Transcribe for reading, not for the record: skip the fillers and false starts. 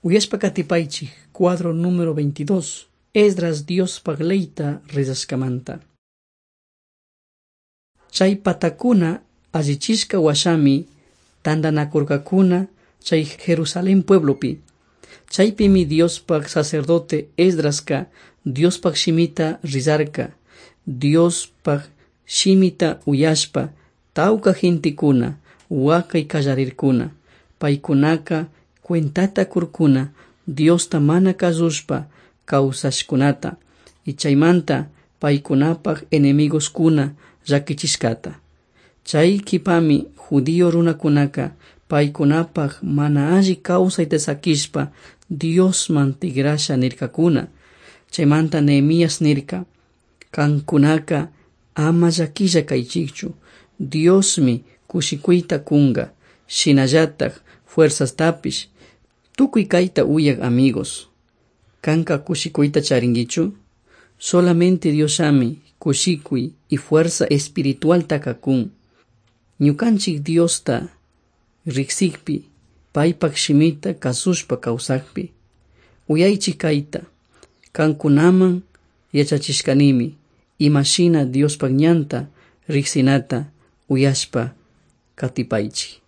Uyashpa katipaychik, cuadro número 22. Esdras Diospaq leyta rizashkamanta. Chay patakuna allichishka washami tandanakurkakuna chay Jerusalén pueblopi. Chaypimi Diospaq sacerdote Esdraska Diospaq shimita rizarka. Diospaq shimita uyashpa tawka gentikuna wakay kallarirkuna. Paykunaka cuentata kurkuna Diosta mana kazushpa kawsashkunata y chaymanta paykunapaq enemigos-kuna llakichishkata. Chaykipami judío runakunaka paykunapaq mana alli kawsayta sakishpa Diosman tigrasha nirkakuna. Chaymanta Nehemías nirka: kankunaka ama llakilla kaychikchu, Diosmi kushikuyta kunga, shinallataq fuerzastapish. Tukuy kayta uyak amigos, kanka kushikuyta charinkichu? Solamente Diosami kushikuy y fuerza espiritual takakun. Ñukanchik Diosta riksikpi, paypak shimita kasushpa kawsakpi. Uyaychik kayta, kankunaman yachachishkanimi, imashina Diospak ñanta riksinata uyashpa katipaychik.